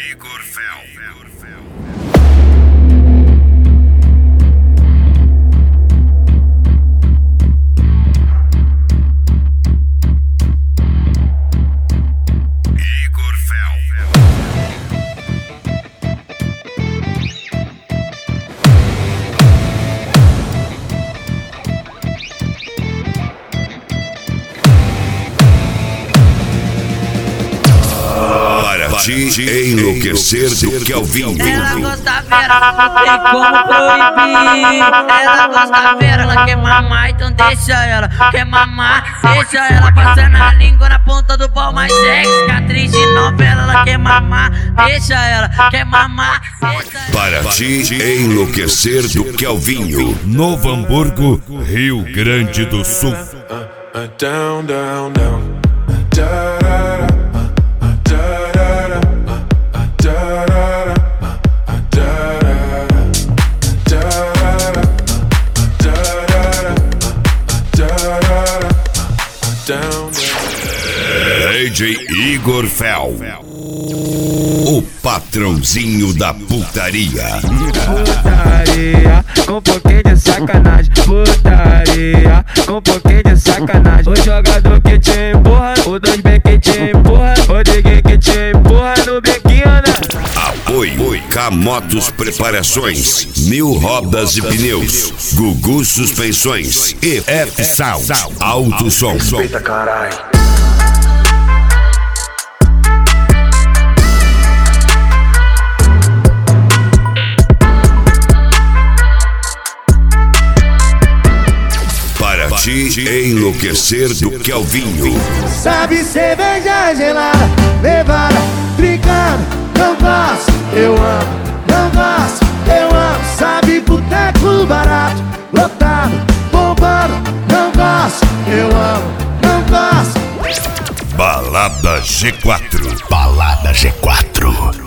Igor Fel. Enlouquecer do Kelvinho. Ela gosta vera, não tem como proibir. Ela gosta vera, ela quer mamar, então deixa ela. Quer mamar, deixa ela. Passando a língua na ponta do pau, mais sexy. Atriz de novela, ela quer mamar, deixa ela. Quer mamar, deixa ela. Para te enlouquecer do Kelvinho. Novo Hamburgo, Rio Grande do Sul. Down, down, down. Da, da, da. DJ Igor Fel, o patrãozinho da putaria. Putaria, com um pouquinho de sacanagem. Putaria, com um pouquinho de sacanagem. O jogador que te empurra, o 2B que te empurra, o DG que te empurra no bequinho, né? Apoio Camotos Preparações, Mil Rodas e Pneus, Gugu Suspensões e F-Sound Alto Som. Respeita, caralho. Para te enlouquecer do Kelvinho. Sabe cerveja gelada, levada, brincando, não gosto, eu amo, não gosto, eu amo. Sabe boteco barato, lotado, bombando, não gosto, eu amo, não gosto. Balada G4. Balada G4.